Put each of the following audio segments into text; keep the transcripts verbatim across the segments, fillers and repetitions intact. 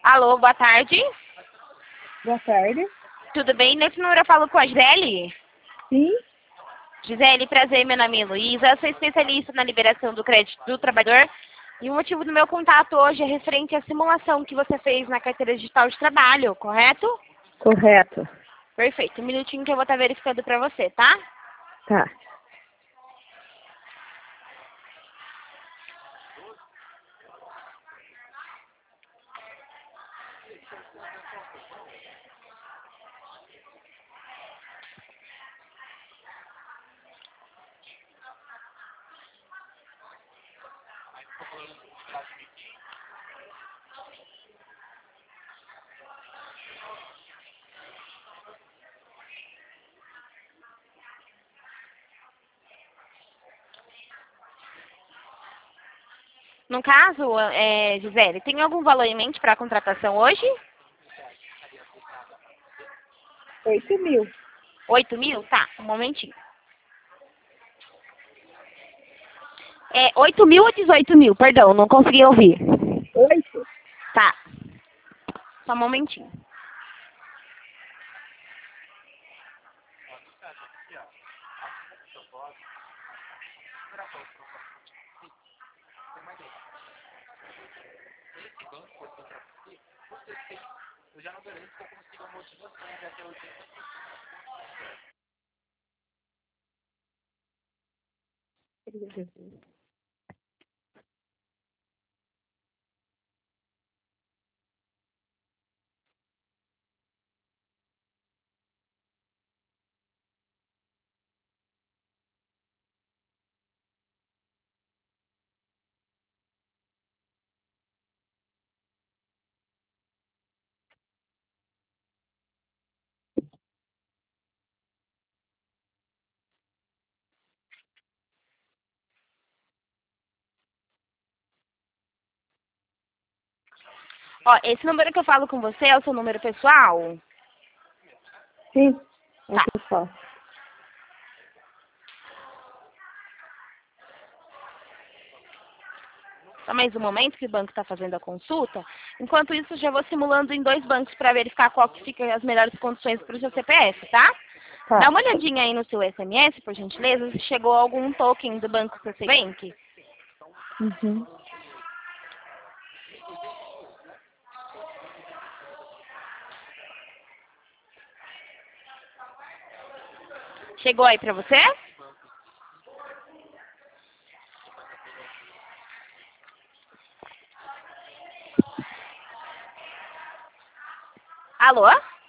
Alô, boa tarde. Boa tarde. Tudo bem? Nesse número eu falo com a Gisele. Sim. Gisele, prazer, meu nome é Luísa. Eu sou especialista na liberação do crédito do trabalhador. E o motivo do meu contato hoje é referente à simulação que você fez na carteira digital de trabalho, correto? Correto. Perfeito. Um minutinho que eu vou estar verificando para você, tá? Tá. No caso, é, Gisele, tem algum valor em mente para a contratação hoje? Oito mil. Oito mil? Tá, um momentinho. É oito mil ou dezoito mil? Perdão, não consegui ouvir. Oito? Tá. Só um momentinho. Ó, esse número que eu falo com você é o seu número pessoal? Sim. É Tá. o pessoal. Só mais um momento que o banco está fazendo a consulta. Enquanto isso, eu já vou simulando em dois bancos para verificar qual que fica as melhores condições para o seu C P F, tá? Tá. Dá uma olhadinha aí no seu S M S, por gentileza, se chegou algum token do Banco C C Bank. Uhum. Chegou aí para você? Alô?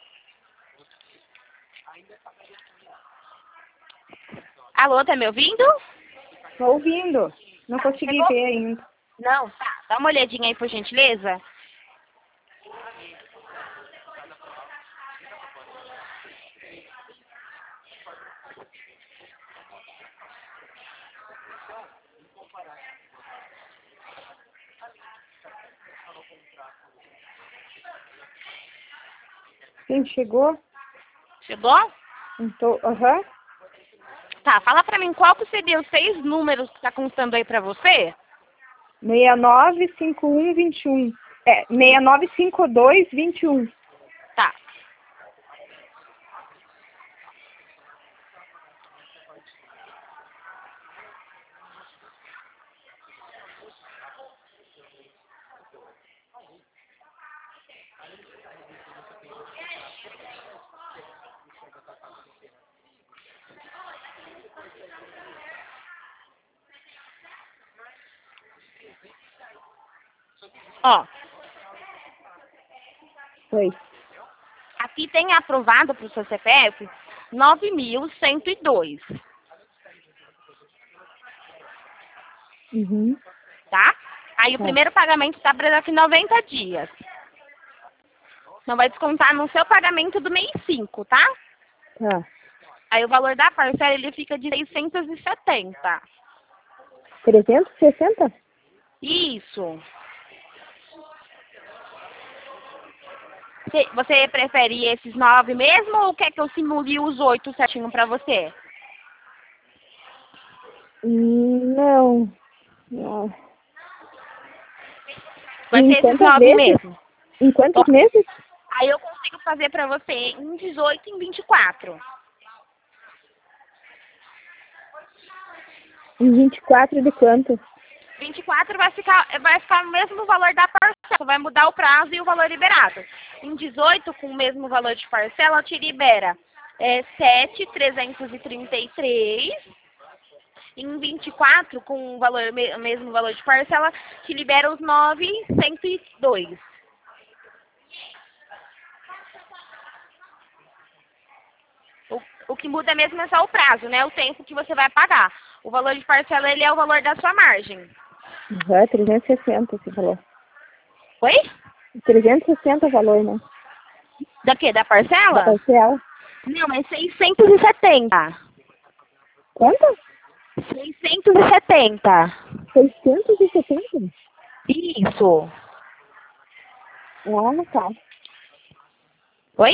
Alô, tá me ouvindo? Tô ouvindo. Não Tá, consegui chegou? ver ainda. Não, tá. Dá uma olhadinha aí, por gentileza. Sim, chegou? Chegou? Então, aham. Tá, fala pra mim qual que seria os seis números que tá constando aí pra você? seis nove cinco um vinte e um. É, seis nove cinco dois vinte e um. Tá. Ó, Foi. aqui tem aprovado pro seu C P F nove mil cento e dois, Uhum. tá? Aí o Tá. primeiro pagamento tá para daqui noventa dias. Não vai descontar no seu pagamento do mês cinco, tá? Tá. Aí o valor da parcela ele fica de seiscentos e setenta. trezentos e sessenta? Isso. Você você prefere esses nove mesmo ou quer que eu simule os oito certinho pra você? Hum, Não. Não. Vai Em ser esses quantas nove vezes? mesmo. Em quantos Ó, meses? aí eu consigo fazer para você em dezoito e em vinte e quatro. Em vinte e quatro de quanto? vinte e quatro vai ficar, vai ficar o mesmo valor da parcela, só vai mudar o prazo e o valor liberado. Em dezoito, com o mesmo valor de parcela, te libera é, sete mil trezentos e trinta e três. Em vinte e quatro, com o valor, o mesmo valor de parcela, te libera os nove mil cento e dois. O, o que muda mesmo é só o prazo, né? O tempo que você vai pagar. O valor de parcela, ele é o valor da sua margem. Uhum, trezentos e sessenta, você falou. Oi? trezentos e sessenta o valor, né? Da quê? Da Da parcela? parcela. Não, mas seiscentos e setenta. Quanto? seiscentos e setenta. seiscentos e setenta? Isso. Ah, tá. Oi?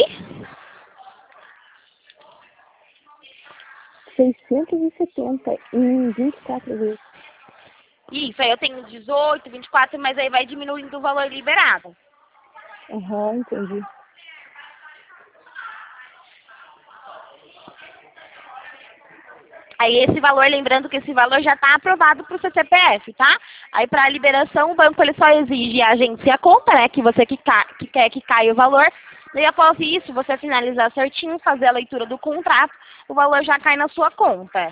seiscentos e setenta em vinte e quatro vezes. Isso, aí eu tenho dezoito, vinte e quatro, mas aí vai diminuindo o valor liberado. Aham, entendi. Aí esse valor, lembrando que esse valor já está aprovado para o seu C P F, tá? Aí para a liberação, o banco ele só exige a agência e a conta, né? Que você que, ca... que quer que caia o valor. E após isso, você finalizar certinho, fazer a leitura do contrato, o valor já cai na sua conta.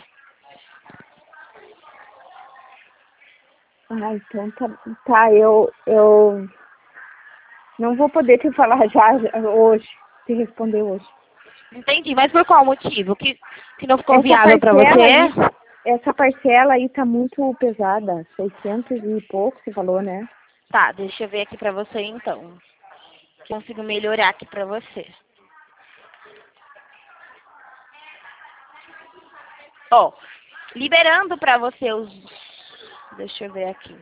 Ah, então tá, tá eu, eu não vou poder te falar já, já hoje, te responder hoje. Entendi, mas por qual motivo? Que, que não ficou Essa viável para parcela aí, você? essa parcela aí tá muito pesada, seiscentos e pouco, você falou, né? Tá, deixa eu ver aqui para você então. Consigo melhorar aqui para você. Ó, liberando para você os... Deixa eu ver aqui.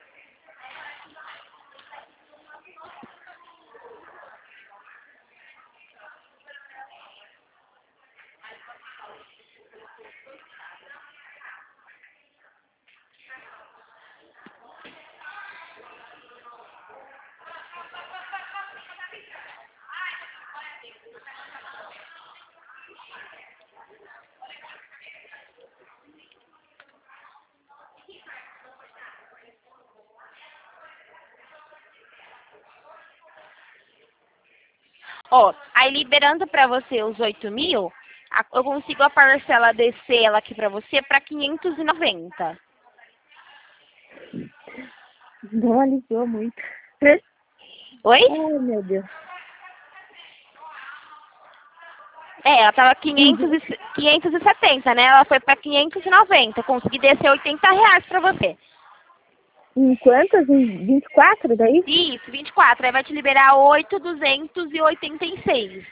Ó, aí liberando para você os oito mil, a- eu consigo a parcela descer ela aqui para você para quinhentos e noventa. Não aliviou muito. Oi? Ai, meu Deus. É, ela tava quinhentos Uhum. e, quinhentos e setenta, né? Ela foi para quinhentos e noventa. Eu consegui descer oitenta reais para você. Em quantas? Em vinte e quatro daí? Isso, vinte e quatro. Aí vai te liberar oito mil duzentos e oitenta e seis.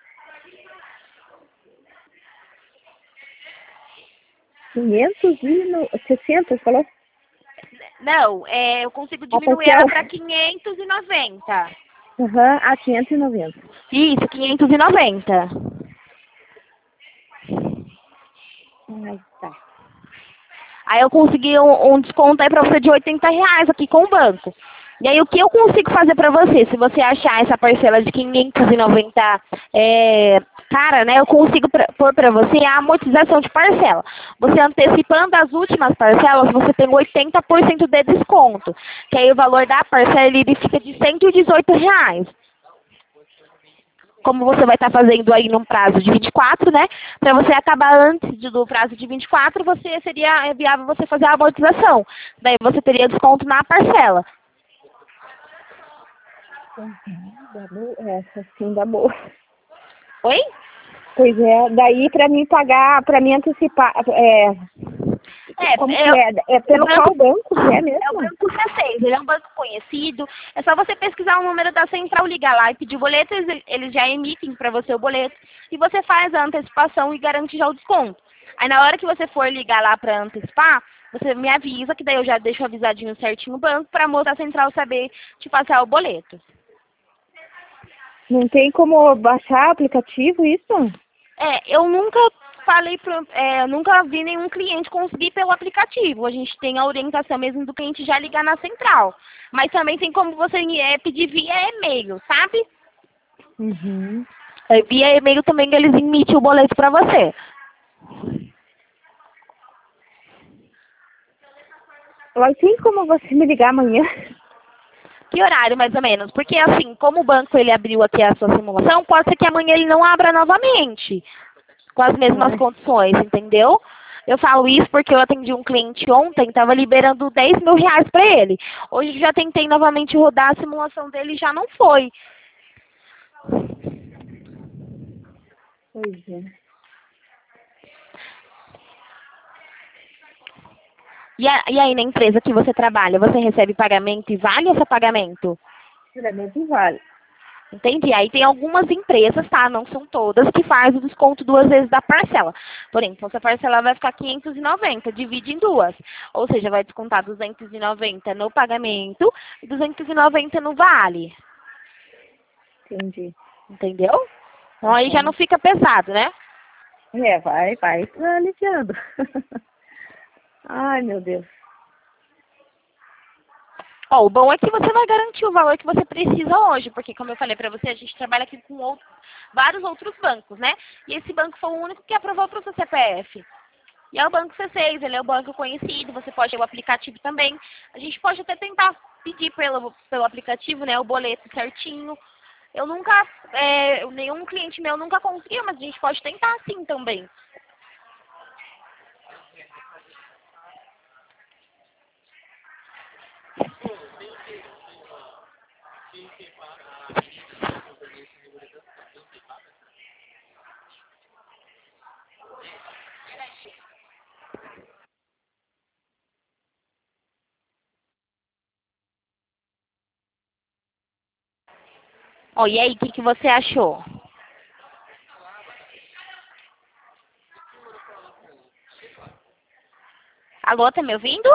quinhentos e sessenta, você falou? Não, é, eu consigo A diminuir ela parcela? para quinhentos e noventa. Aham, a quinhentos e noventa. Isso, quinhentos e noventa. Ai, tá. Aí eu consegui um, um desconto aí pra você de oitenta reais aqui com o banco. E aí o que eu consigo fazer pra você? Se você achar essa parcela de quinhentos e noventa é, cara, né? Eu consigo pra, pôr pra você a amortização de parcela. Você antecipando as últimas parcelas, você tem oitenta por cento de desconto. Que aí o valor da parcela ele fica de cento e dezoito reais. Como você vai estar fazendo aí num prazo de vinte e quatro, né? Para você acabar antes de- do prazo de vinte e quatro, você seria é viável você fazer a amortização. Daí você teria desconto na parcela. Uhum, dá boa. Essa sim dá boa. Oi? Pois é, daí pra mim pagar, pra mim antecipar, é, como É, que é, é? É o pelo banco, qual banco que é é o mesmo? Banco C seis, ele é um banco conhecido. É só você pesquisar o número da central, ligar lá e pedir o boleto, eles, eles já emitem para você o boleto. E você faz a antecipação e garante já o desconto. Aí na hora que você for ligar lá para antecipar, você me avisa, que daí eu já deixo avisadinho certinho o banco para a moça da central saber te passar o boleto. Não tem como baixar aplicativo isso? É, eu nunca falei, pro, é, eu nunca vi nenhum cliente conseguir pelo aplicativo. A gente tem a orientação mesmo do cliente já ligar na central. Mas também tem como você é, pedir via e-mail, sabe? Uhum. É, via e-mail também eles emitem o boleto para você. Mas tem como você me ligar amanhã? Que horário, mais ou menos? Porque, assim, como o banco ele abriu aqui a sua simulação, pode ser que amanhã ele não abra novamente, com as mesmas É. condições, entendeu? Eu falo isso porque eu atendi um cliente ontem, estava liberando dez mil reais para ele. Hoje já tentei novamente rodar a simulação dele e já não foi. Pois é. E, a, e aí, na empresa que você trabalha, você recebe pagamento e vale esse pagamento? Geralmente vale. Entendi. Aí tem algumas empresas, tá? Não são todas, que faz o desconto duas vezes da parcela. Porém, então essa parcela vai ficar quinhentos e noventa, divide em duas. Ou seja, vai descontar duzentos e noventa no pagamento e duzentos e noventa no vale. Entendi. Entendeu? Então aí já Uhum. não fica pesado, né? É, vai, vai tá aliviando. Ai, meu Deus. Ó, o bom é que você vai garantir o valor que você precisa hoje, porque como eu falei pra você, a gente trabalha aqui com outro, vários outros bancos, né? E esse banco foi o único que aprovou para o seu C P F. E é o Banco C seis, ele é o banco conhecido, você pode ter o aplicativo também. A gente pode até tentar pedir pelo, pelo aplicativo, né, o boleto certinho. Eu nunca, é, nenhum cliente meu nunca conseguiu, mas a gente pode tentar sim também. Ó, e aí, o que, que você achou? Alô, tá me ouvindo?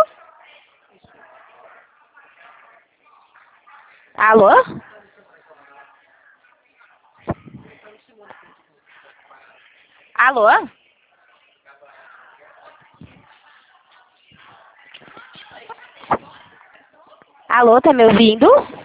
Alô? Alô? Alô, tá me ouvindo?